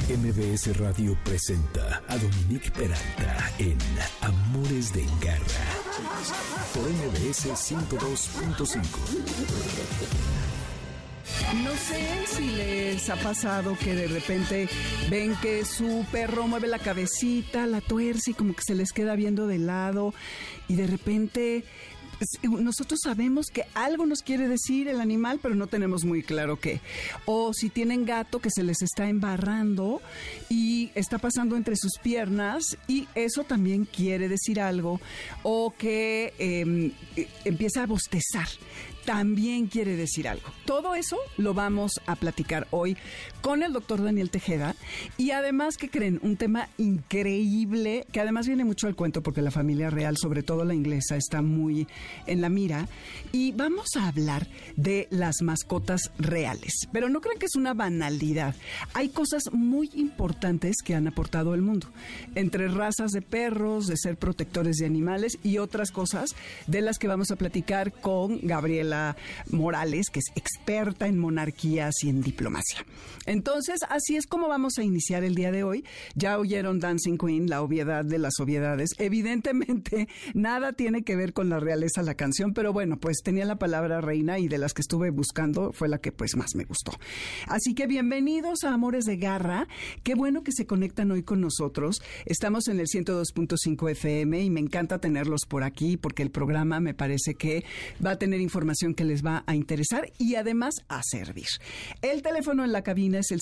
MBS Radio presenta a Dominique Peralta en Amores de Garra por MBS 102.5. No sé si les ha pasado que de repente ven que su perro mueve la cabecita, la tuerce y como que se les queda viendo de lado y de repente nosotros sabemos que algo nos quiere decir el animal, pero no tenemos muy claro qué. O si tienen gato que se les está embarrando y está pasando entre sus piernas y eso también quiere decir algo. O que empieza a bostezar, también quiere decir algo. Todo eso lo vamos a platicar hoy con el doctor Daniel Tejeda. Y además, ¿qué creen? Un tema increíble, que además viene mucho al cuento porque la familia real, sobre todo la inglesa, está muy en la mira. Y vamos a hablar de las mascotas reales. Pero no crean que es una banalidad. Hay cosas muy importantes que han aportado al mundo. Entre razas de perros, de ser protectores de animales y otras cosas de las que vamos a platicar con Gabriela Morales, que es experta en monarquías y en diplomacia. Entonces, así es como vamos a iniciar el día de hoy. Ya oyeron Dancing Queen, la obviedad de las obviedades. Evidentemente, nada tiene que ver con la realeza la canción, pero bueno, pues tenía la palabra reina y de las que estuve buscando fue la que pues más me gustó. Así que bienvenidos a Amores de Garra. Qué bueno que se conectan hoy con nosotros. Estamos en el 102.5 FM y me encanta tenerlos por aquí porque el programa me parece que va a tener información que les va a interesar y además a servir. El teléfono en la cabina es el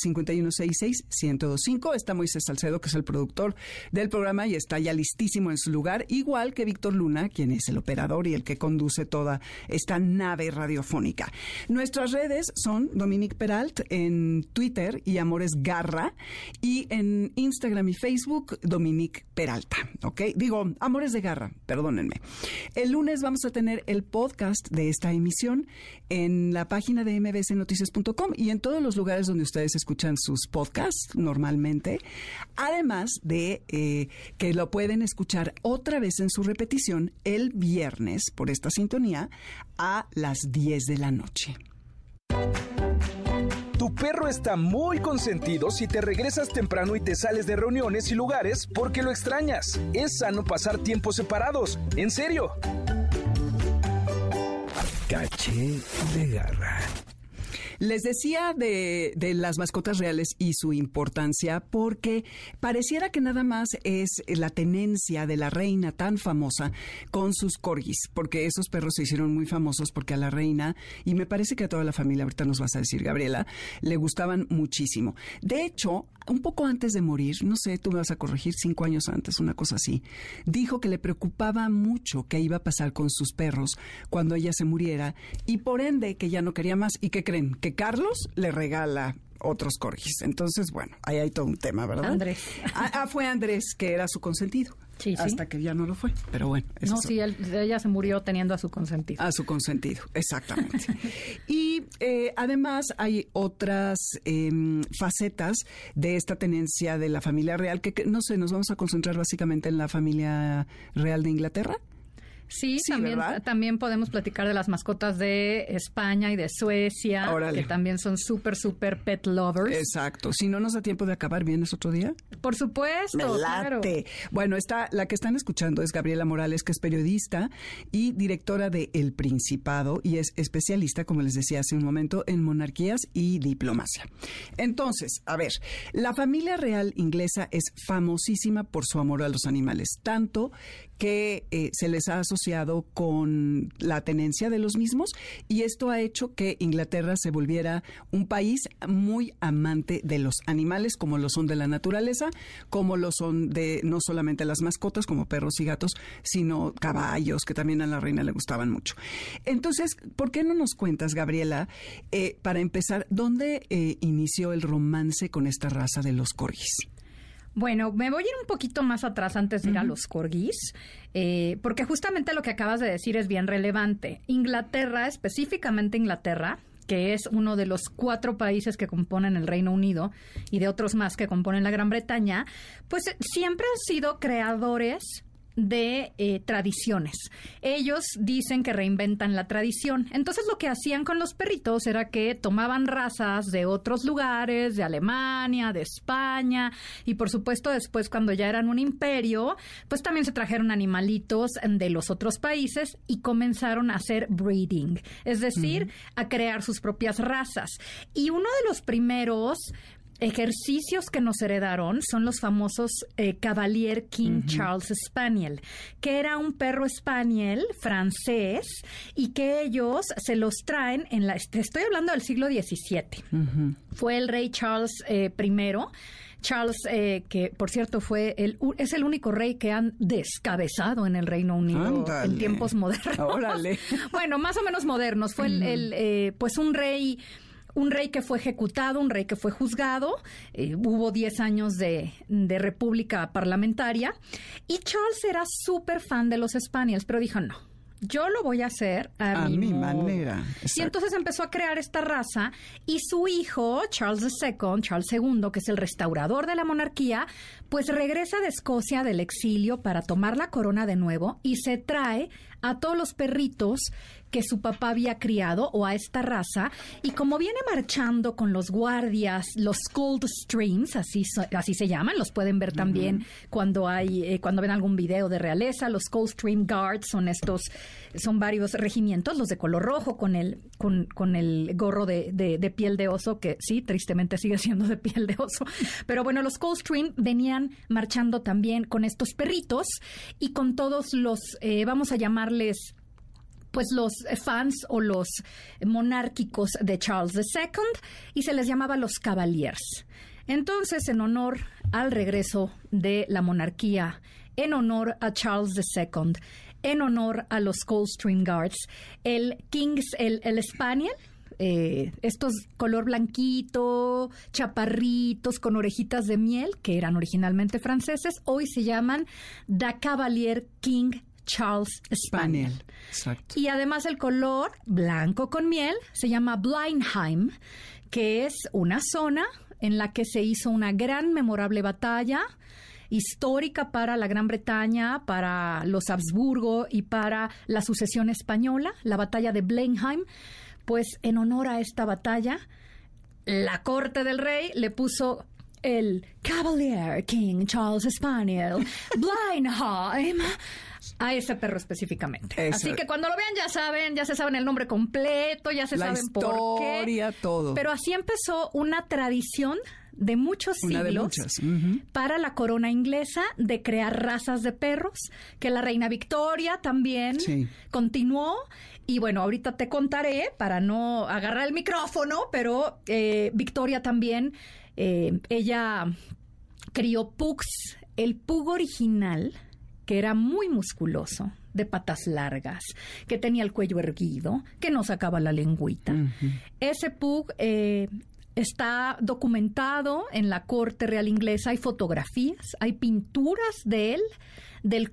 5166-1025. Está Moisés Salcedo, que es el productor del programa y está ya listísimo en su lugar, igual que Víctor Luna, quien es el operador y el que conduce toda esta nave radiofónica. Nuestras redes son Dominique Peralt en Twitter y Amores Garra, y en Instagram y Facebook Dominique Peralta, ¿ok? Digo, Amores de Garra, perdónenme. El lunes vamos a tener el podcast de esta emisión en la página de mbsnoticias.com y en todos los lugares donde ustedes escuchan sus podcasts normalmente, además de que lo pueden escuchar otra vez en su repetición el viernes por esta sintonía a las 10 de la noche. Tu perro está muy consentido si te regresas temprano y te sales de reuniones y lugares porque lo extrañas. Es sano pasar tiempos separados. En serio. Caché de Garra. Les decía de las mascotas reales y su importancia porque pareciera que nada más es la tenencia de la reina tan famosa con sus corgis, porque esos perros se hicieron muy famosos porque a la reina, y me parece que a toda la familia, ahorita nos vas a decir, Gabriela, le gustaban muchísimo. De hecho, un poco antes de morir, no sé, tú me vas a corregir, 5 años antes, una cosa así, dijo que le preocupaba mucho qué iba a pasar con sus perros cuando ella se muriera y por ende que ya no quería más. ¿Y qué creen? Que Carlos le regala otros corgis. Entonces, bueno, ahí hay todo un tema, ¿verdad? Andrés. Fue Andrés, que era su consentido. Sí, sí. Hasta que ya no lo fue. Pero bueno. No, sí, ella se murió teniendo a su consentido. A su consentido, exactamente. Y además hay otras facetas de esta tenencia de la familia real que, no sé, nos vamos a concentrar básicamente en la familia real de Inglaterra. Sí, también podemos platicar de las mascotas de España y de Suecia, que también son súper pet lovers. Exacto. Si no nos da tiempo de acabar, ¿vienes otro día? Por supuesto, Me late. Claro. Bueno, la que están escuchando es Gabriela Morales, que es periodista y directora de El Principado y es especialista, como les decía hace un momento, en monarquías y diplomacia. Entonces, a ver, la familia real inglesa es famosísima por su amor a los animales, tanto que se les ha asociado con la tenencia de los mismos y esto ha hecho que Inglaterra se volviera un país muy amante de los animales, como lo son de la naturaleza, como lo son de no solamente las mascotas como perros y gatos, sino caballos, que también a la reina le gustaban mucho. Entonces, ¿por qué no nos cuentas, Gabriela, para empezar, dónde inició el romance con esta raza de los corgis? Bueno, me voy a ir un poquito más atrás antes de ir a los corgis, porque justamente lo que acabas de decir es bien relevante. Inglaterra, específicamente Inglaterra, que es uno de los 4 países que componen el Reino Unido y de otros más que componen la Gran Bretaña, pues siempre han sido creadores de tradiciones. Ellos dicen que reinventan la tradición. Entonces lo que hacían con los perritos era que tomaban razas de otros lugares, de Alemania, de España, y por supuesto después, cuando ya eran un imperio, pues también se trajeron animalitos de los otros países y comenzaron a hacer breeding, es decir, a crear sus propias razas. Y uno de los primeros ejercicios que nos heredaron son los famosos Cavalier King Charles Spaniel, que era un perro spaniel francés y que ellos se los traen estoy hablando del siglo XVII. Fue el rey Charles I. Charles, que por cierto es el único rey que han descabezado en el Reino Unido. Ándale. En tiempos modernos. Órale. Bueno, más o menos modernos. Fue pues un rey que fue ejecutado, un rey que fue juzgado. Hubo 10 años de república parlamentaria. Y Charles era súper fan de los Spaniels, pero dijo, no, yo lo voy a hacer a mi manera. Exacto. Y entonces empezó a crear esta raza y su hijo, Charles II, que es el restaurador de la monarquía, pues regresa de Escocia del exilio para tomar la corona de nuevo y se trae a todos los perritos que su papá había criado o a esta raza, y como viene marchando con los guardias, los Coldstreams, así se llaman, los pueden ver también cuando ven algún video de realeza. Los Coldstream Guards son varios regimientos, los de color rojo con el gorro de piel de oso, que sí, tristemente sigue siendo de piel de oso, pero bueno, los Coldstream venían marchando también con estos perritos y con todos los, vamos a llamarles, pues los fans o los monárquicos de Charles II, y se les llamaba los Cavaliers. Entonces, en honor al regreso de la monarquía, en honor a Charles II, en honor a los Coldstream Guards, el Spaniel, estos color blanquito, chaparritos con orejitas de miel, que eran originalmente franceses, hoy se llaman The Cavalier King Charles Spaniel. Exacto. Y además el color blanco con miel se llama Blenheim, que es una zona en la que se hizo una gran memorable batalla histórica para la Gran Bretaña, para los Habsburgo y para la sucesión española, la batalla de Blenheim. Pues en honor a esta batalla, la corte del rey le puso el Cavalier King Charles Spaniel Blenheim a ese perro específicamente. Eso. Así que cuando lo vean ya se saben el nombre completo, ya se saben por qué. La historia, todo. Pero así empezó una tradición de muchos siglos para la corona inglesa de crear razas de perros, que la reina Victoria también continuó. Y bueno, ahorita te contaré, para no agarrar el micrófono, pero Victoria también, ella crió pugs. El pug original, que era muy musculoso, de patas largas, que tenía el cuello erguido, que no sacaba la lengüita. Ese pug está documentado en la corte real inglesa. Hay fotografías, hay pinturas de él, del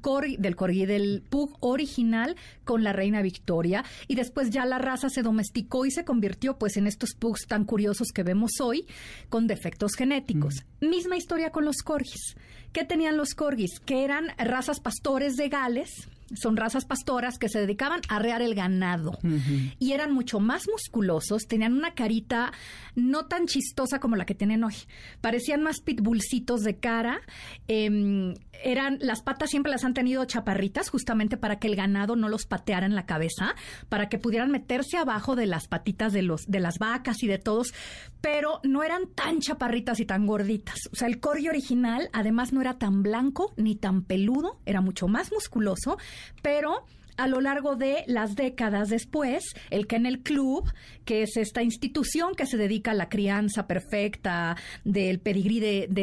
pug original con la reina Victoria, y después ya la raza se domesticó y se convirtió pues en estos pugs tan curiosos que vemos hoy con defectos genéticos. Misma historia con los corgis. ¿Qué tenían los corgis? Que eran razas pastores de Gales. Son razas pastoras que se dedicaban a arrear el ganado y eran mucho más musculosos, tenían una carita no tan chistosa como la que tienen hoy, parecían más pitbullcitos de cara, las patas siempre las han tenido chaparritas justamente para que el ganado no los pateara en la cabeza, para que pudieran meterse abajo de las patitas de las vacas y de todos, pero no eran tan chaparritas y tan gorditas. O sea, el corgi original además no era tan blanco ni tan peludo, era mucho más musculoso, pero a lo largo de las décadas después, el Kennel Club, que es esta institución que se dedica a la crianza perfecta del pedigrí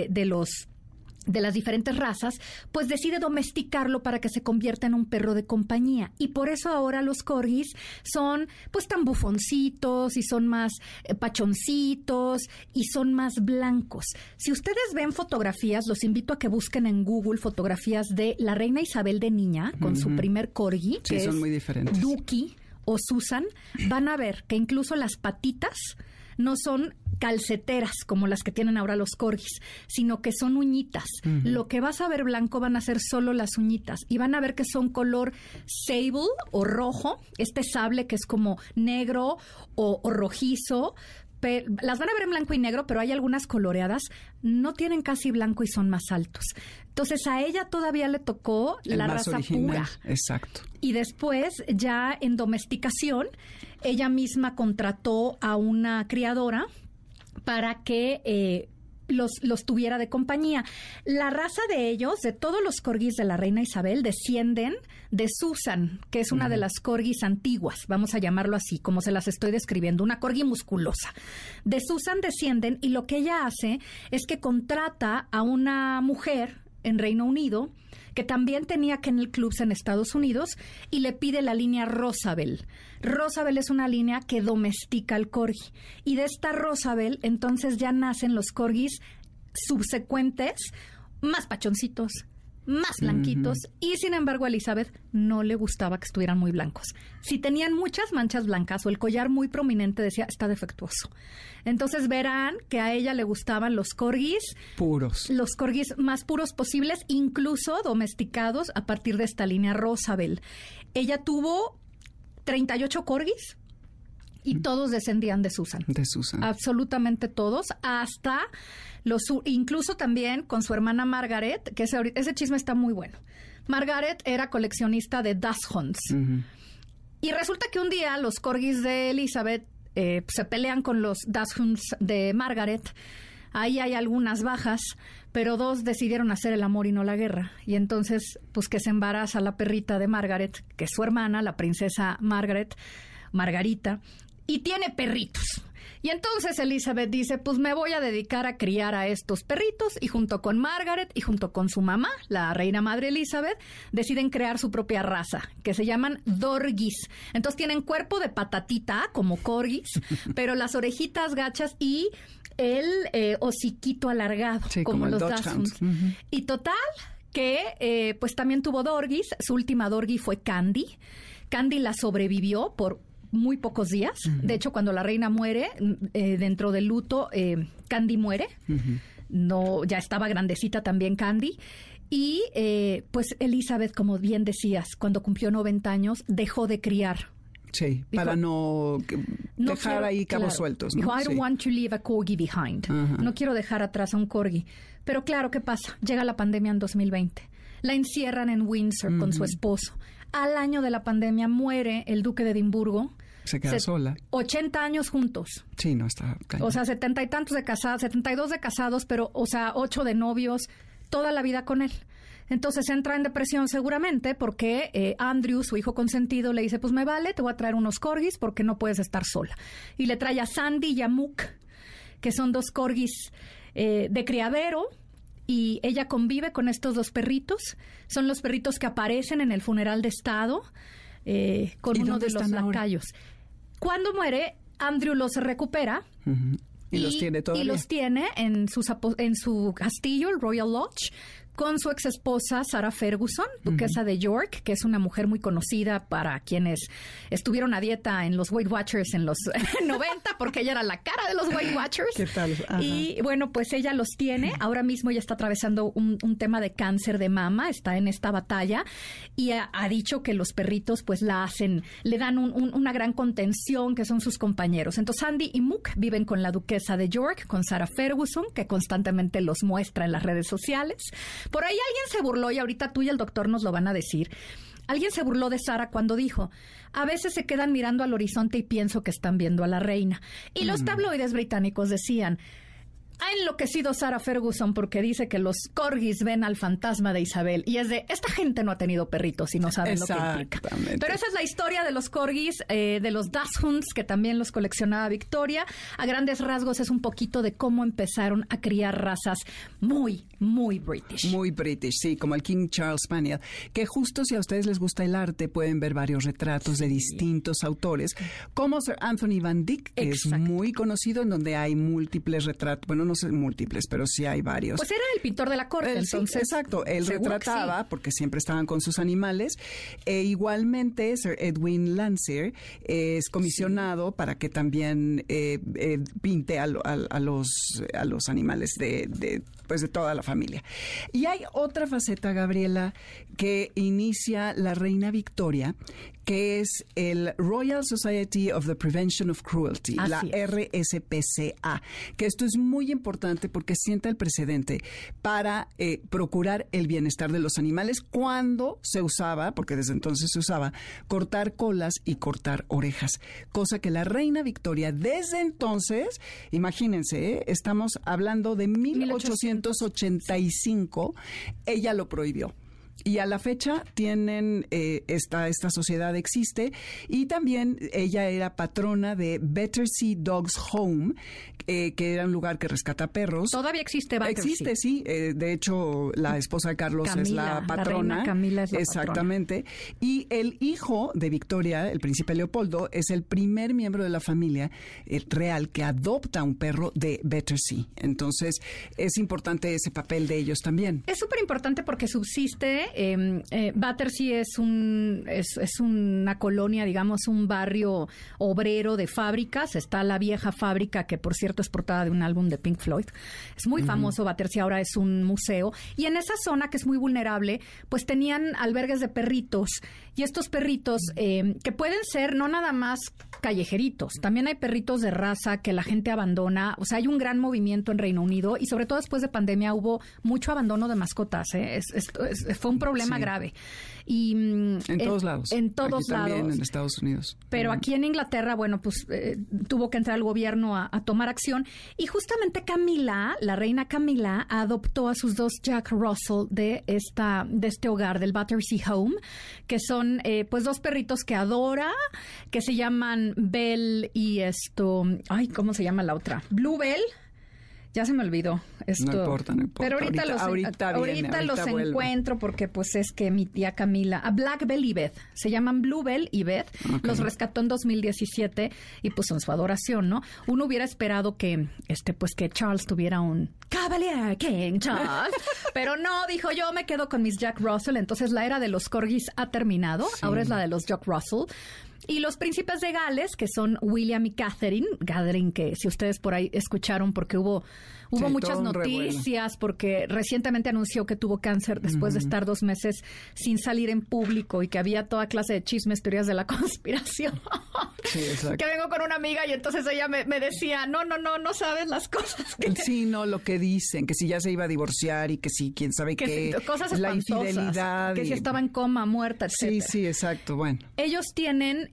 de las diferentes razas, pues decide domesticarlo para que se convierta en un perro de compañía. Y por eso ahora los corgis son pues tan bufoncitos y son más pachoncitos y son más blancos. Si ustedes ven fotografías, los invito a que busquen en Google fotografías de la reina Isabel de niña con su primer corgi, que son es muy diferentes. Duki o Susan. Van a ver que incluso las patitas no son calceteras como las que tienen ahora los corgis, sino que son uñitas. Lo que vas a ver blanco van a ser solo las uñitas y van a ver que son color sable o rojo, este sable que es como negro o rojizo. Las van a ver en blanco y negro, pero hay algunas coloreadas, no tienen casi blanco y son más altos. Entonces a ella todavía le tocó la raza pura. Exacto. Y después, ya en domesticación, ella misma contrató a una criadora para que los tuviera de compañía. La raza de ellos, de todos los corgis de la reina Isabel, descienden de Susan, que es una de las corgis antiguas, vamos a llamarlo así, como se las estoy describiendo, una corgi musculosa. De Susan descienden y lo que ella hace es que contrata a una mujer en Reino Unido que también tenía Kennel Clubs en Estados Unidos y le pide la línea Rosabel. Rosabel es una línea que domestica al corgi. Y de esta Rosabel, entonces ya nacen los corgis subsecuentes, más pachoncitos, más blanquitos, y sin embargo a Elizabeth no le gustaba que estuvieran muy blancos. Si tenían muchas manchas blancas o el collar muy prominente, decía, está defectuoso. Entonces verán que a ella le gustaban los corgis puros. Los corgis más puros posibles, incluso domesticados a partir de esta línea Rosabel. Ella tuvo 38 corgis y todos descendían de Susan. De Susan. Absolutamente todos, hasta incluso también con su hermana Margaret, que ese chisme está muy bueno. Margaret era coleccionista de dachshunds. Y resulta que un día los corgis de Elizabeth se pelean con los dachshunds de Margaret. Ahí hay algunas bajas, pero 2 decidieron hacer el amor y no la guerra. Y entonces, pues que se embaraza la perrita de Margaret, que es su hermana, la princesa Margarita, y tiene perritos. Y entonces Elizabeth dice, pues me voy a dedicar a criar a estos perritos, y junto con Margaret y junto con su mamá, la reina madre Elizabeth, deciden crear su propia raza, que se llaman dorgis. Entonces tienen cuerpo de patatita, como corgis, pero las orejitas gachas y el hociquito alargado, sí, como los dachshunds. Y total, que pues también tuvo dorgis. Su última dorgi fue Candy. Candy la sobrevivió por muy pocos días. De hecho, cuando la reina muere, dentro del luto, Candy muere. No, ya estaba grandecita también Candy. Y pues Elizabeth, como bien decías, cuando cumplió 90 años, dejó de criar. Sí, para no dejar ahí cabos sueltos, ¿no? Dijo, I don't want to leave a corgi behind. No quiero dejar atrás a un corgi. Pero claro, ¿qué pasa? Llega la pandemia en 2020. La encierran en Windsor con su esposo. Al año de la pandemia muere el duque de Edimburgo. Se queda sola. 80 años juntos. Sí, no está cañón. O sea, 70 y tantos de casados, 72 de casados, pero, o sea, 8 de novios, toda la vida con él. Entonces entra en depresión seguramente porque Andrew, su hijo consentido, le dice, pues me vale, te voy a traer unos corgis porque no puedes estar sola. Y le trae a Sandy y a Mook, que son 2 corgis de criadero, y ella convive con estos 2 perritos. Son los perritos que aparecen en el funeral de Estado con uno de los lacayos. Cuando muere, Andrew los recupera. Y los tiene todavía. Y los tiene en su castillo, el Royal Lodge, con su ex esposa Sarah Ferguson, duquesa de York, que es una mujer muy conocida para quienes estuvieron a dieta en los Weight Watchers en los 90, porque ella era la cara de los Weight Watchers. ¿Qué tal? Ajá. Y bueno, pues ella los tiene. Ahora mismo ella está atravesando un tema de cáncer de mama, está en esta batalla, y ha dicho que los perritos pues le dan una gran contención, que son sus compañeros. Entonces Sandy y Mook viven con la duquesa de York, con Sarah Ferguson, que constantemente los muestra en las redes sociales. Por ahí alguien se burló, y ahorita tú y el doctor nos lo van a decir. Alguien se burló de Sarah cuando dijo, a veces se quedan mirando al horizonte y pienso que están viendo a la reina. Y los tabloides británicos decían, ha enloquecido Sarah Ferguson porque dice que los corgis ven al fantasma de Isabel. Y es de, esta gente no ha tenido perritos y no saben lo que implica. Pero esa es la historia de los corgis, de los dachshunds, que también los coleccionaba Victoria. A grandes rasgos es un poquito de cómo empezaron a criar razas muy, muy british. Muy british, sí, como el King Charles Spaniel. Que justo si a ustedes les gusta el arte, pueden ver varios retratos de distintos autores, como Sir Anthony Van Dyck, que es muy conocido, en donde hay múltiples retratos. Bueno, no sé múltiples, pero sí hay varios. Pues era el pintor de la corte, entonces. Sí, exacto, él retrataba, porque siempre estaban con sus animales, e igualmente Sir Edwin Landseer es comisionado para que también pinte a los animales de toda la familia. Y hay otra faceta, Gabriela, que inicia la reina Victoria, que es el Royal Society of the Prevention of Cruelty, la RSPCA, que esto es muy importante porque sienta el precedente para procurar el bienestar de los animales cuando se usaba, porque desde entonces se usaba, cortar colas y cortar orejas, cosa que la reina Victoria desde entonces, imagínense, estamos hablando de 1885, ella lo prohibió. Y a la fecha tienen, esta sociedad existe, y también ella era patrona de Battersea Dogs Home, que era un lugar que rescata perros. Todavía existe Battersea. Existe, sí. De hecho, la esposa de Carlos es la patrona. La reina Camila es la exactamente. Patrona. Y el hijo de Victoria, el príncipe Leopoldo, es el primer miembro de la familia real que adopta un perro de Battersea. Entonces, es importante ese papel de ellos también. Es súper importante porque subsiste. Battersea es una colonia, digamos, un barrio obrero de fábricas. Está la vieja fábrica, que por cierto es portada de un álbum de Pink Floyd. Es muy famoso Battersea, ahora es un museo. Y en esa zona, que es muy vulnerable, pues tenían albergues de perritos. Y estos perritos, que pueden ser no nada más callejeritos, también hay perritos de raza que la gente abandona. O sea, hay un gran movimiento en Reino Unido, y sobre todo después de pandemia hubo mucho abandono de mascotas. Fue un problema grave. Y en todos lados. En todos aquí lados. También en Estados Unidos. Pero aquí en Inglaterra, bueno, pues tuvo que entrar el gobierno a tomar acción. Y justamente Camila, la reina Camila, adoptó a sus dos Jack Russell de este hogar, del Battersea Home, que son pues dos perritos que adora, que se llaman Belle y ¿cómo se llama la otra? Bluebell. Ya se me olvidó esto. No importa. Pero ahorita los encuentro, porque pues es que mi tía Camila, a Black Bell y Beth, se llaman Bluebell y Beth, los rescató en 2017 y pues son su adoración, ¿no? Uno hubiera esperado que que Charles tuviera un Cavalier King Charles, pero no, dijo, yo me quedo con mis Jack Russell. Entonces la era de los corgis ha terminado, ahora es la de los Jack Russell. Y los príncipes de Gales, que son William y Catherine, que si ustedes por ahí escucharon, porque hubo muchas noticias, porque recientemente anunció que tuvo cáncer después de estar 2 meses sin salir en público, y que había toda clase de chismes, teorías de la conspiración. Sí, exacto. Que vengo con una amiga y entonces ella me decía, no sabes las cosas que... Sí, no, lo que dicen, que si ya se iba a divorciar y que si quién sabe qué, cosas la espantosas, infidelidad. Que si estaba en coma, muerta, etc. Sí, exacto, bueno. Ellos tienen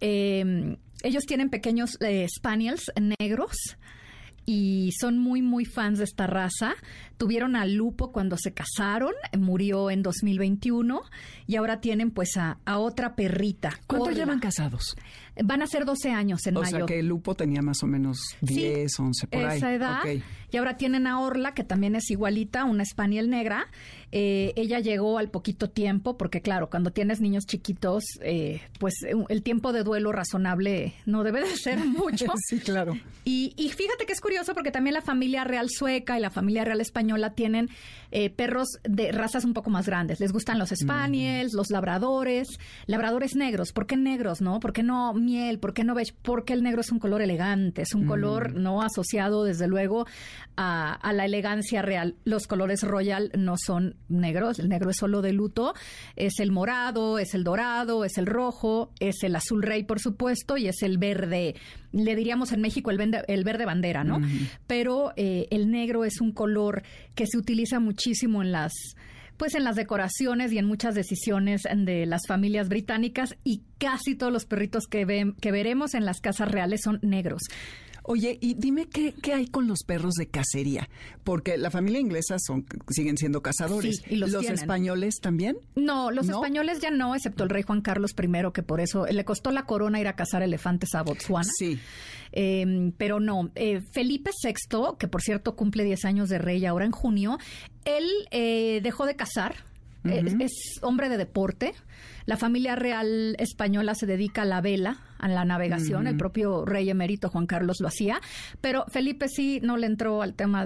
pequeños spaniels negros y son muy, muy fans de esta raza. Tuvieron a Lupo cuando se casaron, murió en 2021, y ahora tienen pues a otra perrita. ¿Cuánto llevan casados? Van a ser 12 años en mayo. O sea que Lupo tenía más o menos 10, 11 por ahí. Esa edad. Okay. Y ahora tienen a Orla, que también es igualita, una spaniel negra. Ella llegó al poquito tiempo, porque claro, cuando tienes niños chiquitos, pues el tiempo de duelo razonable no debe de ser mucho. Sí, claro. Y fíjate que es curioso, porque también la familia real sueca y la familia real española tienen perros de razas un poco más grandes. Les gustan los spaniels, los labradores negros. ¿Por qué negros, no? ¿Por qué no miel? ¿Por qué no beige? Porque el negro es un color elegante, es un color no asociado, desde luego, a la elegancia real. Los colores royal no son negros, el negro es solo de luto. Es el morado, es el dorado, es el rojo, es el azul rey, por supuesto, y es el verde, le diríamos en México el verde bandera, ¿no? Pero el negro es un color que se utiliza muchísimo en las decoraciones y en muchas decisiones de las familias británicas, y casi todos los perritos que veremos en las casas reales son negros. Oye, y dime qué hay con los perros de cacería, porque la familia inglesa siguen siendo cazadores. Sí, y los tienen. ¿Españoles también? No, los españoles ya no, excepto el rey Juan Carlos I, que por eso le costó la corona ir a cazar elefantes a Botsuana. Sí. Pero no, Felipe VI, que por cierto cumple 10 años de rey ahora en junio, él dejó de cazar. Es hombre de deporte, La familia real española se dedica a la vela, a la navegación. El propio rey emérito Juan Carlos lo hacía. Pero Felipe sí no le entró al tema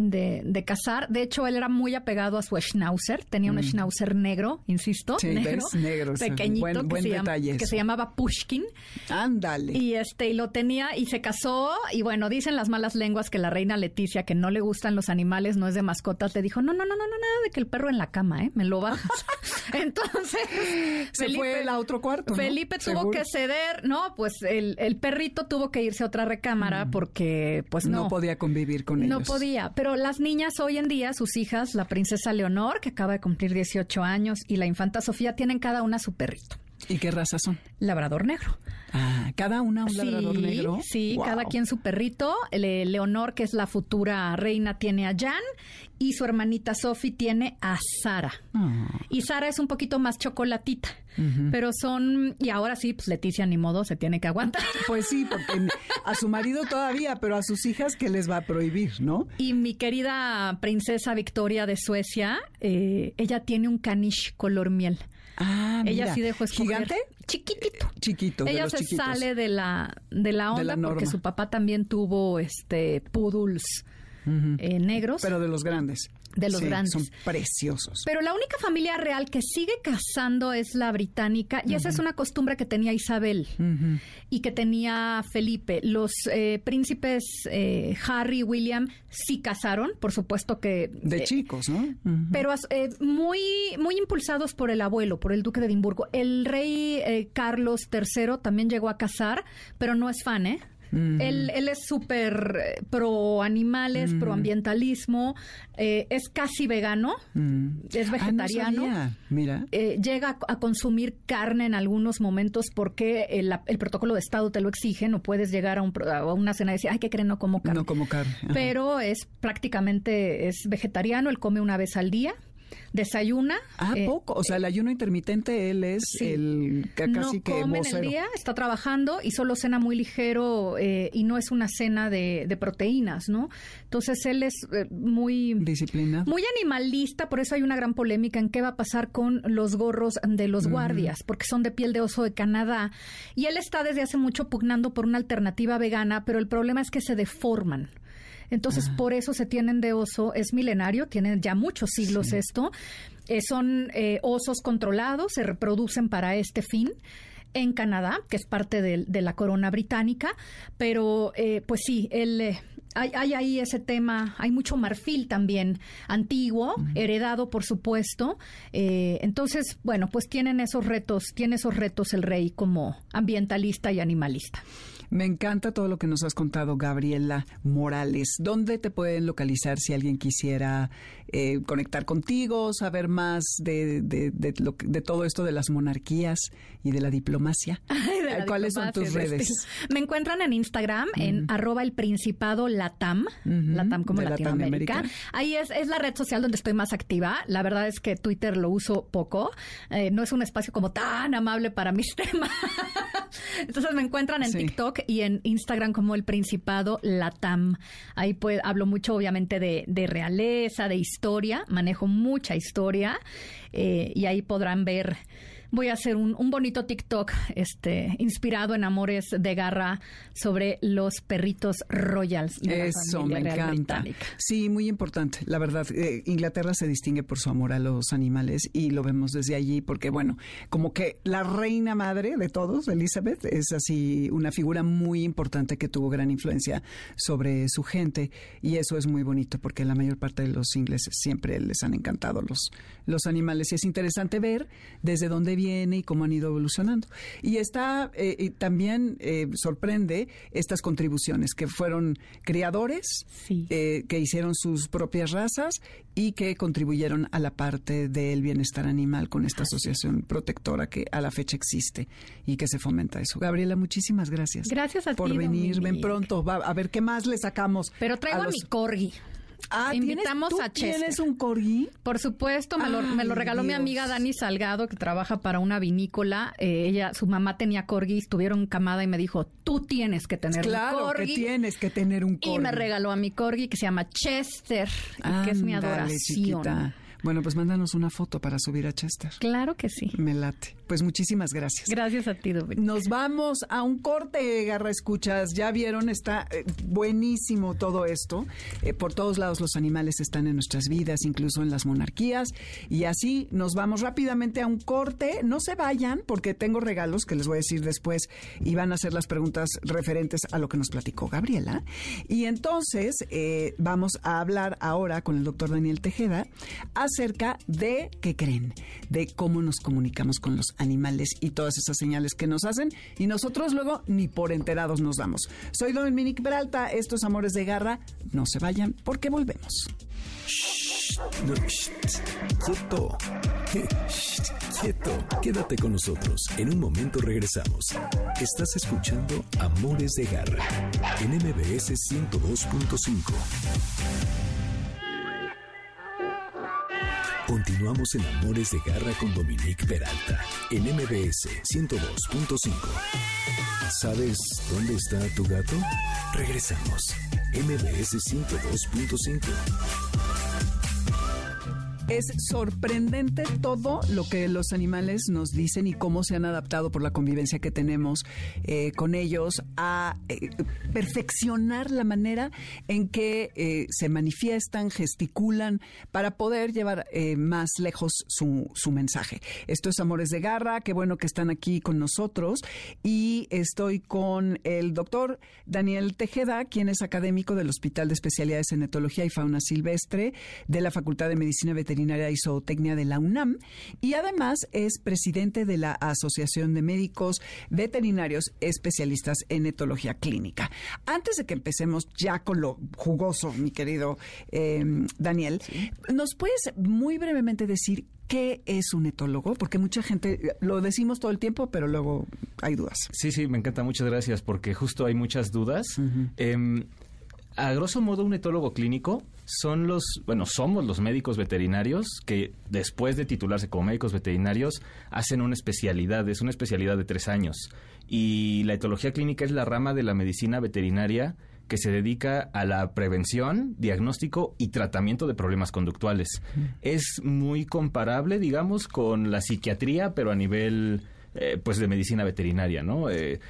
de cazar. De hecho, él era muy apegado a su schnauzer. Tenía un schnauzer negro, insisto, negro, pequeñito, buen que se llamaba Pushkin. Ándale. Y lo tenía y se casó. Y bueno, dicen las malas lenguas que la reina Leticia, que no le gustan los animales, no es de mascotas, le dijo, no, nada de que el perro en la cama, me lo bajas. Entonces, se fue al otro cuarto, ¿no? Felipe tuvo que ceder, pues el perrito tuvo que irse a otra recámara porque pues no podía convivir con ellos. No podía, pero las niñas hoy en día, sus hijas, la princesa Leonor, que acaba de cumplir 18 años, y la infanta Sofía, tienen cada una su perrito. ¿Y qué raza son? Labrador negro. Ah, cada una un labrador negro. Sí, wow. Cada quien su perrito. Leonor, que es la futura reina, tiene a Jan, y su hermanita Sophie tiene a Sara. Y Sara es un poquito más chocolatita. Pero y ahora sí, pues Leticia ni modo, se tiene que aguantar. Pues sí, porque a su marido todavía, pero a sus hijas, ¿qué les va a prohibir, no? Y mi querida princesa Victoria de Suecia, ella tiene un caniche color miel. Ah, mira. Ella sí dejó escoger. ¿Gigante? Chiquitito. Chiquito. Ella se sale de la onda porque su papá también tuvo poodles negros. Pero de los grandes. De los grandes. Son preciosos. Pero la única familia real que sigue cazando es la británica, y esa es una costumbre que tenía Isabel y que tenía Felipe. Los príncipes Harry y William sí cazaron, por supuesto que... De chicos, ¿no? Pero muy, muy impulsados por el abuelo, por el duque de Edimburgo. El rey Carlos III también llegó a cazar, pero no es fan, ¿eh? Él es súper pro animales, pro ambientalismo, es casi vegano, es vegetariano. No sabía. Mira. Llega a consumir carne en algunos momentos porque el protocolo de Estado te lo exige. No puedes llegar a una cena y decir, ay, ¿qué creen? No como carne. No como carne. Ajá. Pero es vegetariano, él come una vez al día. Desayuna. Poco. O sea, el ayuno intermitente, él es casi que vocero. No come en el día, está trabajando y solo cena muy ligero y no es una cena de proteínas, ¿no? Entonces, él es muy... disciplinado. Muy animalista, por eso hay una gran polémica en qué va a pasar con los gorros de los guardias, porque son de piel de oso de Canadá. Y él está desde hace mucho pugnando por una alternativa vegana, pero el problema es que se deforman. Entonces, por eso se tienen de oso. Es milenario, tienen ya muchos siglos esto. Son osos controlados, se reproducen para este fin en Canadá, que es parte de la corona británica. Pero, pues sí, hay ahí ese tema. Hay mucho marfil también antiguo, heredado, por supuesto. Entonces, bueno, pues tiene esos retos el rey como ambientalista y animalista. Me encanta todo lo que nos has contado, Gabriela Morales. ¿Dónde te pueden localizar si alguien quisiera conectar contigo, saber más de todo esto de las monarquías y de la diplomacia? ¿Cuáles son tus redes? Me encuentran en Instagram en @elprincipado_latam, Latam como Latinoamérica. Ahí es la red social donde estoy más activa. La verdad es que Twitter lo uso poco. No es un espacio como tan amable para mis temas. Entonces me encuentran en TikTok y en Instagram como El Principado Latam. Ahí hablo mucho, obviamente, de realeza, de historia. Manejo mucha historia y ahí podrán ver. Voy a hacer un bonito TikTok inspirado en Amores de Garra sobre los perritos royals de la familia real británica. Sí, muy importante. La verdad, Inglaterra se distingue por su amor a los animales y lo vemos desde allí porque, bueno, como que la reina madre de todos, Elizabeth, es así una figura muy importante que tuvo gran influencia sobre su gente y eso es muy bonito porque la mayor parte de los ingleses siempre les han encantado los animales y es interesante ver desde dónde viene y cómo han ido evolucionando. Y también sorprende estas contribuciones que fueron criadores, que hicieron sus propias razas y que contribuyeron a la parte del bienestar animal con esta asociación protectora que a la fecha existe y que se fomenta eso. Gabriela, muchísimas gracias. Gracias a ti, por venir. Dominique. Ven pronto. A ver qué más le sacamos. Pero traigo a mi corgi. Invitamos a Chester. ¿Tienes un corgi? Por supuesto, me lo regaló mi amiga Dani Salgado, que trabaja para una vinícola. Su mamá tenía corgis, tuvieron camada y me dijo, tú tienes que tener un corgi. Claro que tienes que tener un corgi. Y me regaló a mi corgi que se llama Chester, que es mi adoración. Chiquita. Bueno, pues mándanos una foto para subir a Chester. Claro que sí. Me late. pues muchísimas gracias. Gracias a ti, Dominic. Nos vamos a un corte, Garra Escuchas. Ya vieron, está buenísimo todo esto. Por todos lados los animales están en nuestras vidas, incluso en las monarquías. Y así nos vamos rápidamente a un corte. No se vayan porque tengo regalos que les voy a decir después y van a hacer las preguntas referentes a lo que nos platicó Gabriela. Y entonces vamos a hablar ahora con el doctor Daniel Tejeda acerca de, ¿qué creen? De cómo nos comunicamos con los animales y todas esas señales que nos hacen y nosotros luego ni por enterados nos damos. Soy Dominic Peralta, esto es Amores de Garra. No se vayan porque volvemos. No, quieto. Quieto. Quédate con nosotros. En un momento regresamos. Estás escuchando Amores de Garra en MBS 102.5. Continuamos en Amores de Garra con Dominic Peralta en MBS 102.5. ¿Sabes dónde está tu gato? Regresamos. MBS 102.5. Es sorprendente todo lo que los animales nos dicen y cómo se han adaptado por la convivencia que tenemos con ellos a perfeccionar la manera en que se manifiestan, gesticulan para poder llevar más lejos su mensaje. Esto es Amores de Garra, qué bueno que están aquí con nosotros y estoy con el doctor Daniel Tejeda, quien es académico del Hospital de Especialidades en Etología y Fauna Silvestre de la Facultad de Medicina Veterinaria y Zootecnia de la UNAM y además es presidente de la Asociación de Médicos Veterinarios Especialistas en Etología Clínica. Antes de que empecemos ya con lo jugoso, mi querido Daniel, ¿sí? ¿Nos puedes muy brevemente decir qué es un etólogo? Porque mucha gente lo decimos todo el tiempo, pero luego hay dudas. Sí, me encanta, muchas gracias, porque justo hay muchas dudas. Uh-huh. A grosso modo, un etólogo clínico somos los médicos veterinarios que después de titularse como médicos veterinarios hacen una especialidad, es una especialidad de 3 años. Y la etología clínica es la rama de la medicina veterinaria que se dedica a la prevención, diagnóstico y tratamiento de problemas conductuales. Es muy comparable, digamos, con la psiquiatría, pero a nivel de medicina veterinaria, ¿no?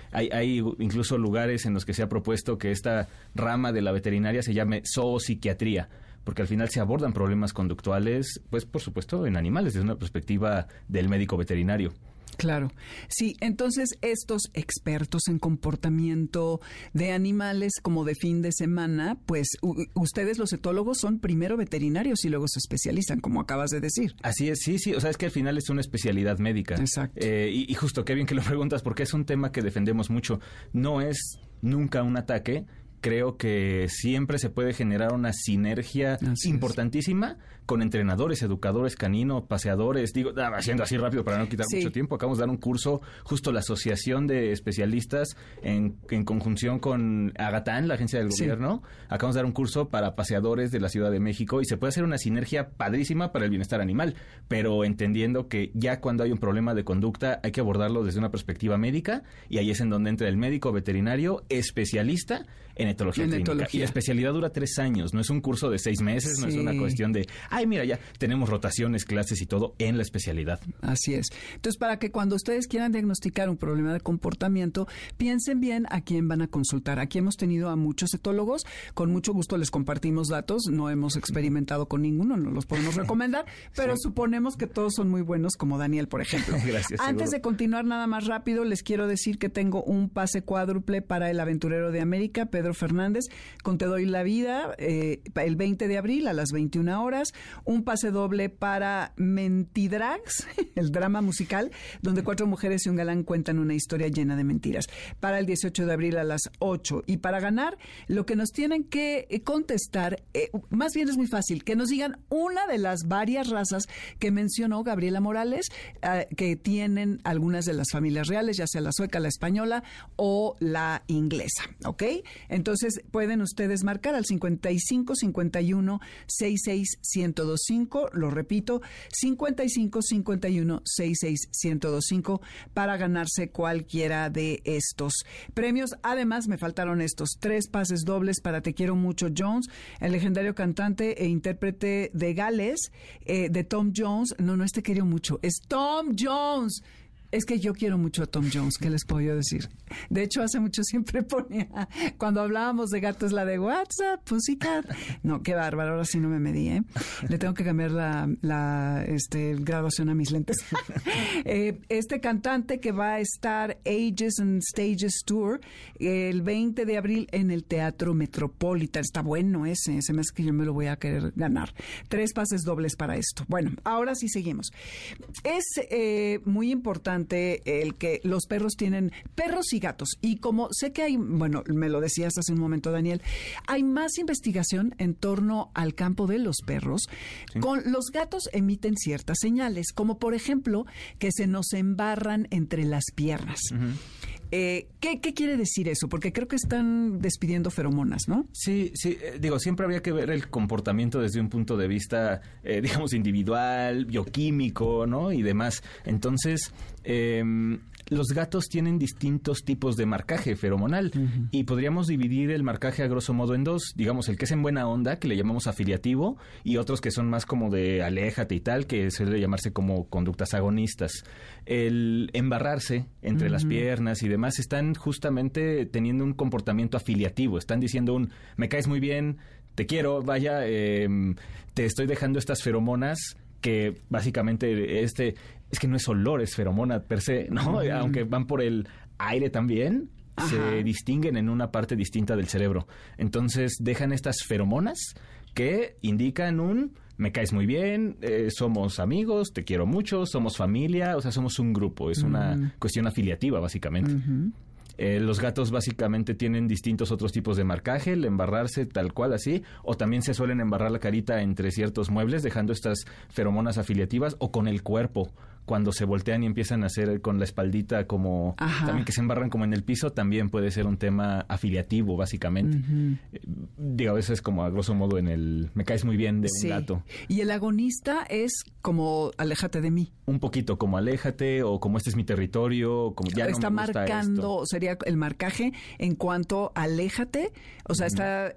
Hay incluso lugares en los que se ha propuesto que esta rama de la veterinaria se llame zoopsiquiatría, porque al final se abordan problemas conductuales, pues por supuesto en animales, desde una perspectiva del médico veterinario. Claro. Sí, entonces estos expertos en comportamiento de animales como de fin de semana, pues ustedes los etólogos son primero veterinarios y luego se especializan, como acabas de decir. Así es, sí. O sea, es que al final es una especialidad médica. Exacto. Y justo, qué bien que lo preguntas, porque es un tema que defendemos mucho. No es nunca un ataque. Creo que siempre se puede generar una sinergia importantísima con entrenadores, educadores caninos, paseadores. Digo, haciendo así rápido para no quitar mucho tiempo, acabamos de dar un curso, justo la Asociación de Especialistas en conjunción con Agatán, la agencia del gobierno. Acabamos de dar un curso para paseadores de la Ciudad de México y se puede hacer una sinergia padrísima para el bienestar animal, pero entendiendo que ya cuando hay un problema de conducta hay que abordarlo desde una perspectiva médica y ahí es en donde entra el médico veterinario especialista en etología clínica. Y la especialidad dura 3 años, no es un curso de 6 meses, no es una cuestión de, mira, ya tenemos rotaciones, clases y todo en la especialidad. Así es. Entonces, para que cuando ustedes quieran diagnosticar un problema de comportamiento, piensen bien a quién van a consultar. Aquí hemos tenido a muchos etólogos, con mucho gusto les compartimos datos, no hemos experimentado con ninguno, no los podemos recomendar, pero suponemos que todos son muy buenos, como Daniel, por ejemplo. Gracias. Antes de continuar nada más rápido, les quiero decir que tengo un pase cuádruple para el aventurero de América, Pedro Fernández, con Te Doy la Vida, el 20 de abril a las 21 horas, un pase doble para Mentidrags, el drama musical, donde 4 mujeres y un galán cuentan una historia llena de mentiras, para el 18 de abril a las 8. Y para ganar, lo que nos tienen que contestar, más bien es muy fácil, que nos digan una de las varias razas que mencionó Gabriela Morales, que tienen algunas de las familias reales, ya sea la sueca, la española o la inglesa, ¿ok? Entonces, pueden ustedes marcar al 55 51 66 1025, lo repito, 55 51 66 1025 para ganarse cualquiera de estos premios. Además, me faltaron estos 3 pases dobles para Te Quiero Mucho Jones, el legendario cantante e intérprete de Gales, de Tom Jones. No, es Te Quiero Mucho, es Tom Jones. Es que yo quiero mucho a Tom Jones, ¿qué les puedo yo decir? De hecho, hace mucho siempre ponía, cuando hablábamos de gatos, la de WhatsApp, Pussycat. No, qué bárbaro, ahora sí no me medí, ¿eh? Le tengo que cambiar la graduación a mis lentes. Este cantante que va a estar Ages and Stages Tour el 20 de abril en el Teatro Metropolitan. Está bueno ese, se me hace que yo me lo voy a querer ganar. 3 pases dobles para esto. Bueno, ahora sí seguimos. Es muy importante el que los perros tienen perros y gatos. Y como sé que hay, bueno, me lo decías hace un momento, Daniel, hay más investigación en torno al campo de los perros. Sí. Con los gatos emiten ciertas señales, como por ejemplo que se nos embarran entre las piernas. Uh-huh. ¿Qué quiere decir eso? Porque creo que están despidiendo feromonas, ¿no? Sí, digo, siempre habría que ver el comportamiento desde un punto de vista, digamos, individual, bioquímico, ¿no? Y demás. Entonces, los gatos tienen distintos tipos de marcaje feromonal y podríamos dividir el marcaje a grosso modo en dos, digamos, el que es en buena onda, que le llamamos afiliativo, y otros que son más como de aléjate y tal, que suele llamarse como conductas agonistas. El embarrarse entre las piernas y demás están justamente teniendo un comportamiento afiliativo, están diciendo me caes muy bien, te quiero, vaya, te estoy dejando estas feromonas que básicamente es que no es olor, es feromona per se, ¿no? Aunque van por el aire también, ajá, se distinguen en una parte distinta del cerebro. Entonces dejan estas feromonas que indican me caes muy bien, somos amigos, te quiero mucho, somos familia, o sea, somos un grupo, es una cuestión afiliativa básicamente. Los gatos básicamente tienen distintos otros tipos de marcaje, el embarrarse tal cual así, o también se suelen embarrar la carita entre ciertos muebles, dejando estas feromonas afiliativas, o con el cuerpo, cuando se voltean y empiezan a hacer con la espaldita como, ajá, también que se embarran como en el piso, también puede ser un tema afiliativo básicamente. Digo, eso es como a grosso modo en el me caes muy bien de un gato. Y el agonista es como aléjate de mí. Un poquito como aléjate, o como este es mi territorio, como ya está no me gusta marcando, esto. Sería el marcaje en cuanto aléjate, o sea, está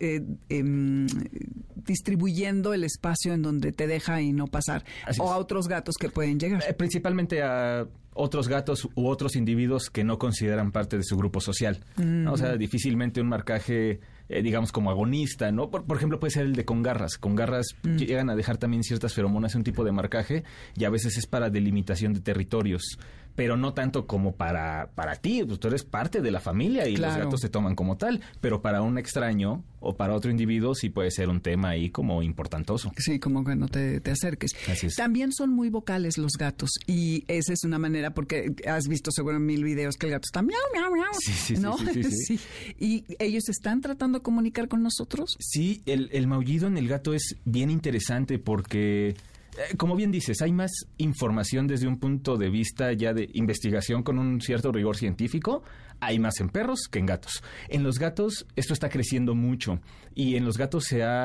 distribuyendo el espacio en donde te deja y no pasar. Así o es. A otros gatos que pueden llegar. Principalmente a otros gatos u otros individuos que no consideran parte de su grupo social, ¿no? O sea, difícilmente un marcaje, digamos, como agonista, ¿no? Por ejemplo, puede ser el de con garras. Con garras llegan a dejar también ciertas feromonas, un tipo de marcaje, y a veces es para delimitación de territorios, pero no tanto como para ti, pues tú eres parte de la familia y claro, los gatos se toman como tal, pero para un extraño o para otro individuo sí puede ser un tema ahí como importantoso. Sí, como que no te acerques. Así es. También son muy vocales los gatos, y esa es una manera, porque has visto seguro en 1000 videos que el gato está miau, miau, miau, sí, ¿no? Sí. ¿Y ellos están tratando de comunicar con nosotros? Sí, el maullido en el gato es bien interesante porque, como bien dices, hay más información desde un punto de vista ya de investigación con un cierto rigor científico. Hay más en perros que en gatos. En los gatos esto está creciendo mucho, y en los gatos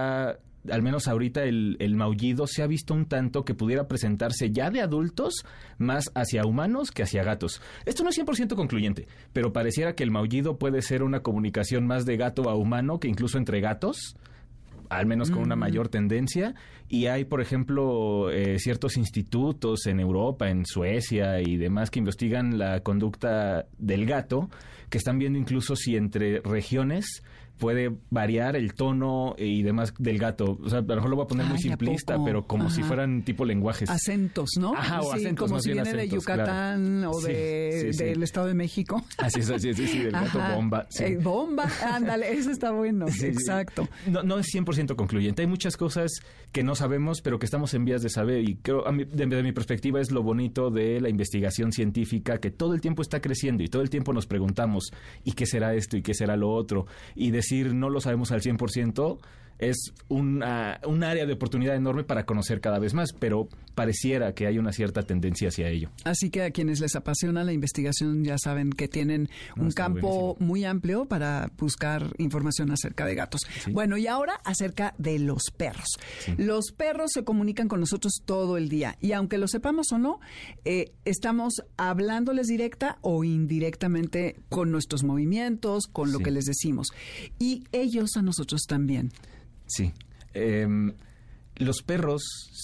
al menos ahorita el maullido se ha visto un tanto que pudiera presentarse ya de adultos más hacia humanos que hacia gatos. Esto no es 100% concluyente, pero pareciera que el maullido puede ser una comunicación más de gato a humano que incluso entre gatos, al menos con una mayor tendencia. Y hay, por ejemplo, ciertos institutos en Europa, en Suecia y demás, que investigan la conducta del gato, que están viendo incluso si entre regiones puede variar el tono y demás del gato. O sea, a lo mejor lo voy a poner muy simplista, pero como si fueran tipo lenguajes. Acentos, ¿no? Ajá, o acentos. Como si viene acentos, de Yucatán, claro, o del Estado de México. Así es, del gato bomba. Sí. Bomba, ándale, eso está bueno. Sí, exacto. No es 100% concluyente. Hay muchas cosas que no sabemos, pero que estamos en vías de saber, y creo, desde mi perspectiva, es lo bonito de la investigación científica, que todo el tiempo está creciendo y todo el tiempo nos preguntamos, ¿y qué será esto? ¿Y qué será lo otro? Y decir no lo sabemos al 100% es un área de oportunidad enorme para conocer cada vez más, pero pareciera que hay una cierta tendencia hacia ello. Así que a quienes les apasiona la investigación ya saben que tienen un campo buenísimo, muy amplio para buscar información acerca de gatos. Sí. Bueno, y ahora acerca de los perros. Sí. Los perros se comunican con nosotros todo el día, y aunque lo sepamos o no, estamos hablándoles directa o indirectamente con nuestros movimientos, con lo que les decimos. Y ellos a nosotros también. Sí. Los perros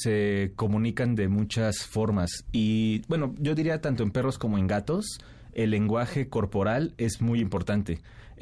se comunican de muchas formas y, bueno, yo diría tanto en perros como en gatos, el lenguaje corporal es muy importante.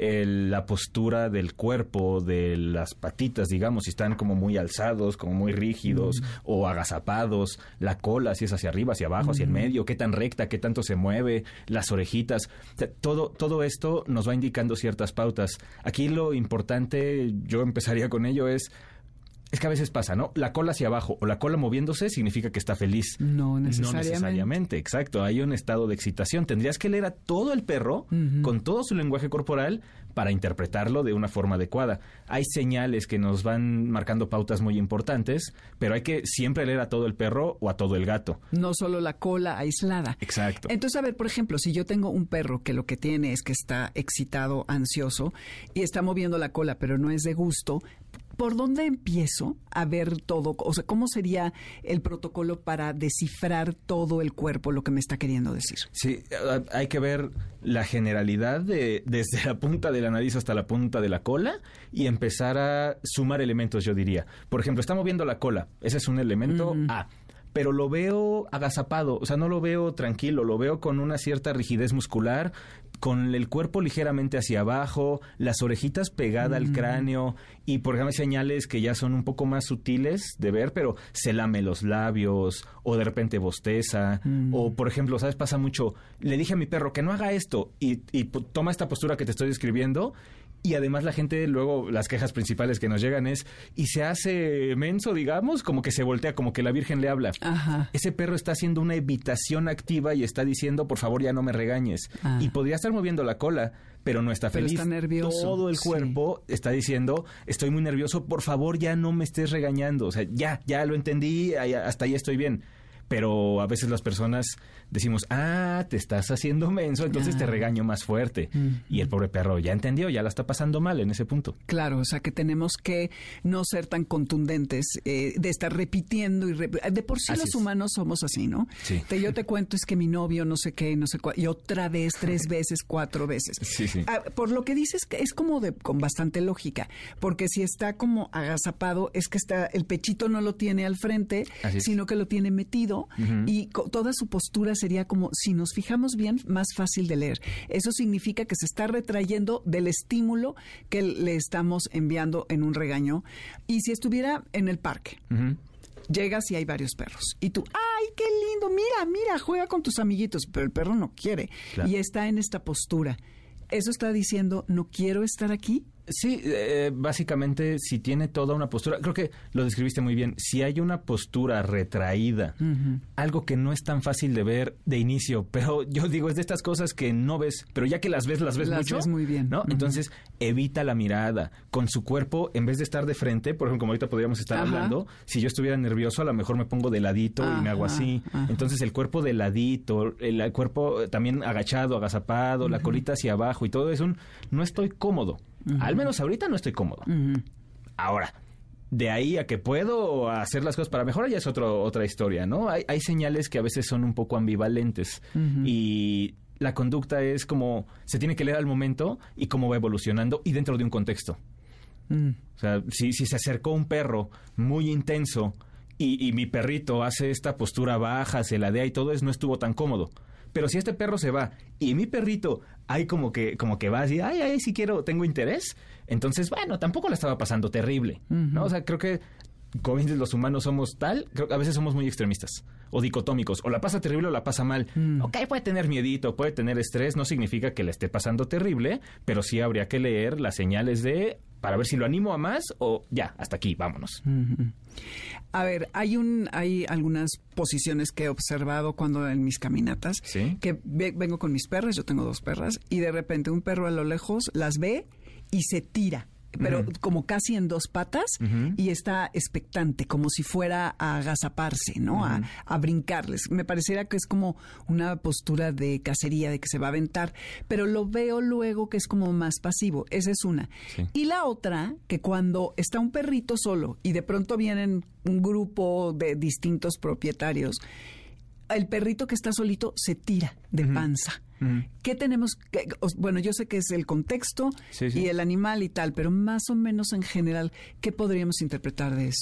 La postura del cuerpo, de las patitas, digamos, si están como muy alzados, como muy rígidos o agazapados, la cola, si es hacia arriba, hacia abajo, hacia el medio, qué tan recta, qué tanto se mueve, las orejitas, o sea, todo esto nos va indicando ciertas pautas. Aquí lo importante, yo empezaría con ello, es que a veces pasa, ¿no? La cola hacia abajo o la cola moviéndose significa que está feliz. No necesariamente. No necesariamente, exacto. Hay un estado de excitación. Tendrías que leer a todo el perro con todo su lenguaje corporal para interpretarlo de una forma adecuada. Hay señales que nos van marcando pautas muy importantes, pero hay que siempre leer a todo el perro o a todo el gato. No solo la cola aislada. Exacto. Entonces, a ver, por ejemplo, si yo tengo un perro que lo que tiene es que está excitado, ansioso, y está moviendo la cola, pero no es de gusto, ¿por dónde empiezo a ver todo? O sea, ¿cómo sería el protocolo para descifrar todo el cuerpo, lo que me está queriendo decir? Sí, hay que ver la generalidad desde la punta de la nariz hasta la punta de la cola y empezar a sumar elementos, yo diría. Por ejemplo, está moviendo la cola. Ese es un elemento A. Pero lo veo agazapado, o sea, no lo veo tranquilo, lo veo con una cierta rigidez muscular, con el cuerpo ligeramente hacia abajo, las orejitas pegadas al cráneo y, por ejemplo, hay señales que ya son un poco más sutiles de ver, pero se lame los labios o de repente bosteza o, por ejemplo, ¿sabes? Pasa mucho, le dije a mi perro que no haga esto y toma esta postura que te estoy describiendo. Y además la gente, luego, las quejas principales que nos llegan es, y se hace menso, digamos, como que se voltea, como que la Virgen le habla. Ajá. Ese perro está haciendo una evitación activa y está diciendo, por favor, ya no me regañes. Y podría estar moviendo la cola, pero no está feliz. Pero está nervioso. Todo el cuerpo está diciendo, estoy muy nervioso, por favor, ya no me estés regañando. O sea, ya lo entendí, hasta ahí estoy bien. Pero a veces las personas decimos, te estás haciendo menso, entonces te regaño más fuerte. Y el pobre perro ya entendió, ya la está pasando mal en ese punto. Claro, o sea que tenemos que no ser tan contundentes, de estar repitiendo. De por sí los humanos somos así, ¿no? Sí. Yo te cuento es que mi novio no sé qué, no sé cuál, y otra vez, 3 veces, 4 veces. Sí. Por lo que dices, es como con bastante lógica, porque si está como agazapado, es que el pechito no lo tiene al frente, sino que lo tiene metido. Y toda su postura sería como, si nos fijamos bien, más fácil de leer. Eso significa que se está retrayendo del estímulo que le estamos enviando en un regaño. Y si estuviera en el parque, llegas y hay varios perros. Y tú, ¡ay, qué lindo! Mira, juega con tus amiguitos. Pero el perro no quiere. Claro. Y está en esta postura. ¿Eso está diciendo, no quiero estar aquí? Sí, básicamente, si tiene toda una postura, creo que lo describiste muy bien, si hay una postura retraída, algo que no es tan fácil de ver de inicio, pero yo digo, es de estas cosas que no ves, pero ya que las ves mucho. Ves muy bien. ¿No? Entonces, evita la mirada. Con su cuerpo, en vez de estar de frente, por ejemplo, como ahorita podríamos estar hablando, si yo estuviera nervioso, a lo mejor me pongo de ladito y me hago así. Entonces, el cuerpo de ladito, el cuerpo también agachado, agazapado, la colita hacia abajo y todo eso, no estoy cómodo. Al menos ahorita no estoy cómodo. Ahora, de ahí a que puedo hacer las cosas para mejorar ya es otra historia, ¿no? Hay señales que a veces son un poco ambivalentes y la conducta es como se tiene que leer al momento y cómo va evolucionando y dentro de un contexto. O sea, si se acercó un perro muy intenso y mi perrito hace esta postura baja, se ladea y todo eso, no estuvo tan cómodo. Pero si este perro se va y mi perrito hay como que va así, ay, si quiero, tengo interés, entonces, bueno, tampoco la estaba pasando terrible, ¿no? O sea, creo que como dices, los humanos somos creo que a veces somos muy extremistas o dicotómicos, o la pasa terrible o la pasa mal. Ok, puede tener miedito, puede tener estrés, no significa que la esté pasando terrible, pero sí habría que leer las señales para ver si lo animo a más o ya, hasta aquí, vámonos. A ver, hay algunas posiciones que he observado cuando en mis caminatas, que vengo con mis perras, yo tengo 2 perras, y de repente un perro a lo lejos las ve y se tira, pero como casi en 2 patas, y está expectante, como si fuera a agazaparse, ¿no? A brincarles. Me pareciera que es como una postura de cacería, de que se va a aventar, pero lo veo luego que es como más pasivo. Esa es una. Sí. Y la otra, que cuando está un perrito solo y de pronto vienen un grupo de distintos propietarios, el perrito que está solito se tira de panza. ¿Qué tenemos? Bueno, yo sé que es el contexto y el animal y tal, pero más o menos en general, ¿qué podríamos interpretar de esto?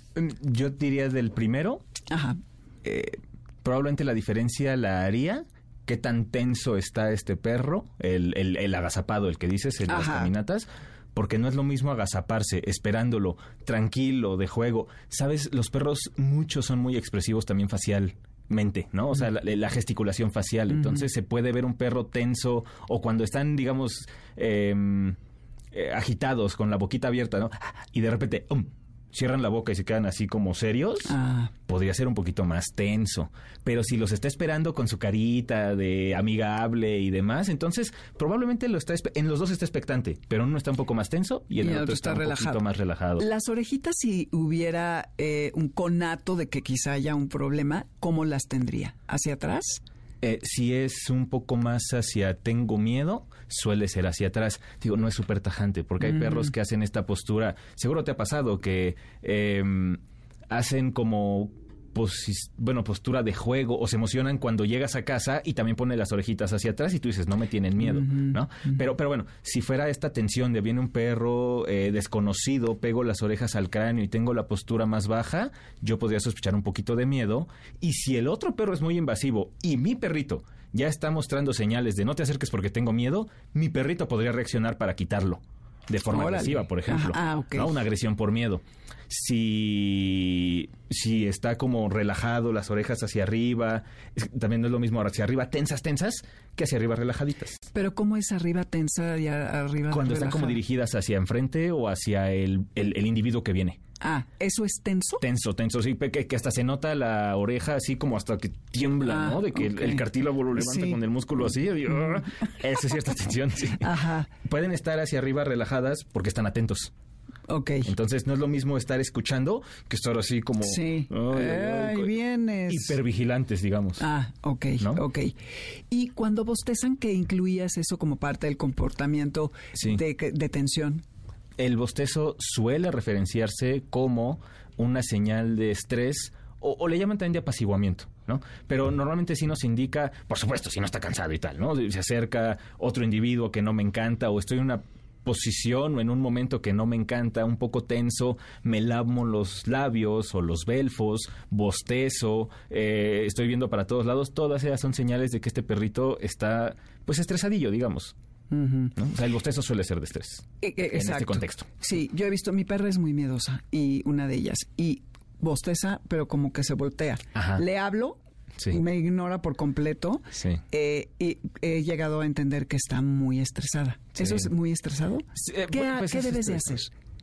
Yo diría del primero. Ajá. Probablemente la diferencia la haría qué tan tenso está este perro, el agazapado, el que dices en las caminatas, porque no es lo mismo agazaparse, esperándolo, tranquilo, de juego. ¿Sabes? Los perros, muchos son muy expresivos también facialmente, ¿no? O sea, la gesticulación facial. Entonces se puede ver un perro tenso o cuando están, digamos, agitados, con la boquita abierta, ¿no? Y de repente, cierran la boca y se quedan así como serios, podría ser un poquito más tenso. Pero si los está esperando con su carita de amigable y demás, entonces probablemente en los dos está expectante, pero uno está un poco más tenso y el otro está un poquito más relajado. Las orejitas, si hubiera un conato de que quizá haya un problema, ¿cómo las tendría? ¿Hacia atrás? Si es un poco más hacia tengo miedo, suele ser hacia atrás. Digo, no es súper tajante, porque hay perros que hacen esta postura. Seguro te ha pasado que hacen como postura de juego o se emocionan cuando llegas a casa y también ponen las orejitas hacia atrás y tú dices, no me tienen miedo, ¿no? Pero bueno, si fuera esta tensión de viene un perro desconocido, pego las orejas al cráneo y tengo la postura más baja, yo podría sospechar un poquito de miedo. Y si el otro perro es muy invasivo y mi perrito ya está mostrando señales de no te acerques porque tengo miedo, mi perrito podría reaccionar para quitarlo de forma agresiva, por ejemplo. ¿No? Una agresión por miedo. Si está como relajado, las orejas hacia arriba, también no es lo mismo hacia arriba tensas, que hacia arriba relajaditas. Pero ¿cómo es arriba tensa y arriba cuando relajada? Están como dirigidas hacia enfrente o hacia el individuo que viene. ¿Eso es tenso? Tenso, sí, que hasta se nota la oreja así como hasta que tiembla, ¿no? De que el cartílago lo levanta con el músculo así. Esa es cierta tensión, sí. Pueden estar hacia arriba relajadas porque están atentos. Entonces no es lo mismo estar escuchando que estar así como... Ahí vienes. Hipervigilantes, digamos. ¿No? Y cuando bostezan, ¿qué incluías eso como parte del comportamiento de tensión? El bostezo suele referenciarse como una señal de estrés o le llaman también de apaciguamiento, ¿no? Pero normalmente sí nos indica, por supuesto, si no está cansado y tal, ¿no? Se acerca otro individuo que no me encanta o estoy en una posición o en un momento que no me encanta, un poco tenso, me lamo los labios o los belfos, bostezo, estoy viendo para todos lados, todas ellas son señales de que este perrito está, pues, estresadillo, digamos. ¿No? O sea, el bostezo suele ser de estrés en este contexto. Sí, yo he visto, mi perra es muy miedosa y una de ellas, y bosteza, pero como que se voltea. Le hablo, me ignora por completo, y he llegado a entender que está muy estresada. ¿Eso es muy estresado? ¿Qué debes de hacer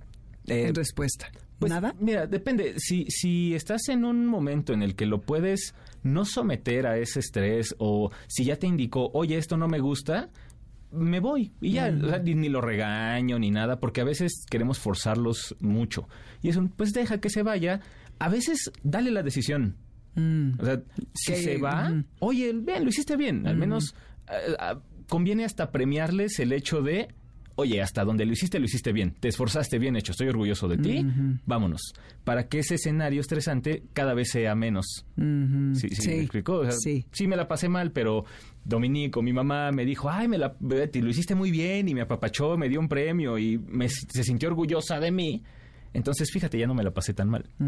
en respuesta? Pues, ¿nada? Mira, depende. Si estás en un momento en el que lo puedes no someter a ese estrés o si ya te indicó, oye, esto no me gusta, me voy y ya, o sea, ni lo regaño ni nada, porque a veces queremos forzarlos mucho y eso, pues deja que se vaya. A veces dale la decisión. O sea, si se va, oye, bien, lo hiciste bien. Al menos conviene hasta premiarles el hecho de, oye, hasta donde lo hiciste bien, te esforzaste bien hecho, estoy orgulloso de ti, vámonos. Para que ese escenario estresante cada vez sea menos. ¿Sí me explicó? O sea, sí me la pasé mal, pero Dominique, mi mamá, me dijo, Betty, lo hiciste muy bien, y me apapachó, me dio un premio, y se sintió orgullosa de mí. Entonces, fíjate, ya no me la pasé tan mal.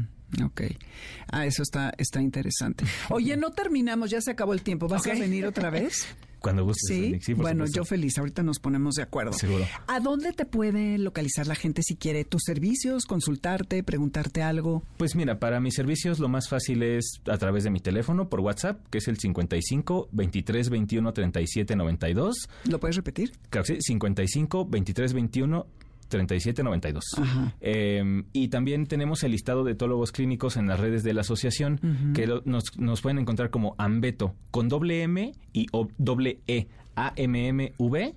Eso está interesante. Oye, no terminamos, ya se acabó el tiempo. ¿Vas a venir otra vez? Cuando gustes. Sí, bueno, yo feliz. Ahorita nos ponemos de acuerdo. Seguro. ¿A dónde te puede localizar la gente si quiere tus servicios, consultarte, preguntarte algo? Pues mira, para mis servicios lo más fácil es a través de mi teléfono por WhatsApp, que es el 55 23 21 37 92. ¿Lo puedes repetir? Claro, sí, 55 23 21 3792. Y también tenemos el listado de etólogos clínicos en las redes de la asociación, que nos pueden encontrar como Ambeto, con doble M y doble E, AMMV.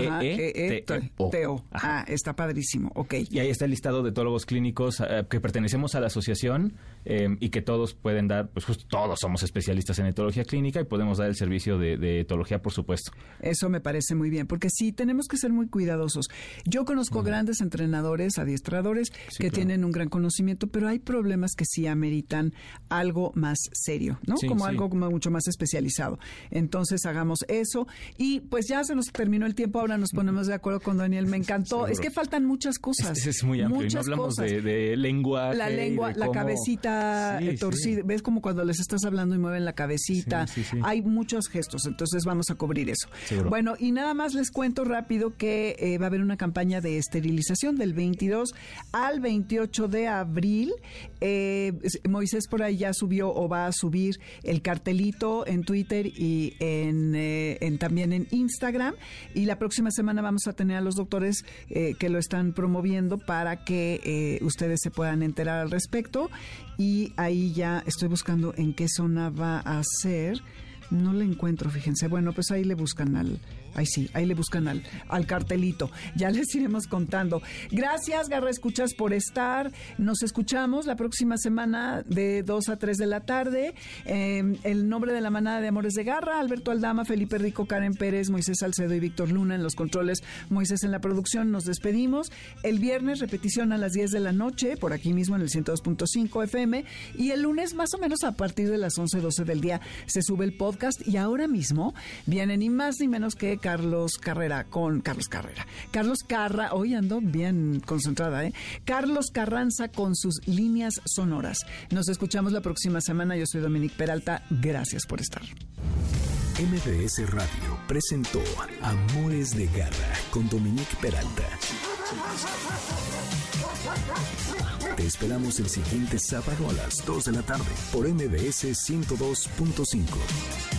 Teo. Está padrísimo. Y ahí está el listado de etólogos clínicos que pertenecemos a la asociación y que todos pueden dar, pues justo todos somos especialistas en etología clínica y podemos dar el servicio de etología, por supuesto. Eso me parece muy bien, porque sí, tenemos que ser muy cuidadosos. Yo conozco grandes entrenadores, adiestradores que tienen un gran conocimiento, pero hay problemas que sí ameritan algo más serio, ¿no? Algo mucho más especializado. Entonces hagamos eso y pues ya se nos terminó el tiempo. tiempo ahora nos ponemos de acuerdo con Daniel. Me encantó. Seguro. Es que faltan muchas cosas. Es muy amplio. No hablamos de lenguaje. La lengua, la cabecita torcida. Sí. ¿Ves como cuando les estás hablando y mueven la cabecita? Sí. Hay muchos gestos, entonces vamos a cubrir eso. Seguro. Bueno, y nada más les cuento rápido que va a haber una campaña de esterilización del 22 al 28 de abril. Moisés por ahí ya subió o va a subir el cartelito en Twitter y también en Instagram. Y la próxima semana vamos a tener a los doctores que lo están promoviendo para que ustedes se puedan enterar al respecto. Y ahí ya estoy buscando en qué zona va a ser. No le encuentro, fíjense. Bueno, pues ahí le buscan ahí le buscan al cartelito. Ya les iremos contando. Gracias, Garra Escuchas, por estar. Nos escuchamos la próxima semana de 2 a 3 de la tarde. El nombre de la manada de Amores de Garra: Alberto Aldama, Felipe Rico, Karen Pérez, Moisés Salcedo y Víctor Luna en los controles, Moisés en la producción. Nos despedimos. El viernes, repetición a las 10 de la noche, por aquí mismo en el 102.5 FM. Y el lunes, más o menos a partir de las 11, 12 del día, se sube el podcast. Y ahora mismo vienen ni más ni menos que Carlos Carra, hoy ando bien concentrada, Carlos Carranza con sus líneas sonoras. Nos escuchamos la próxima semana. Yo soy Dominique Peralta. Gracias por estar. MBS Radio presentó Amores de Garra con Dominique Peralta. Te esperamos el siguiente sábado a las 2 de la tarde por MBS 102.5.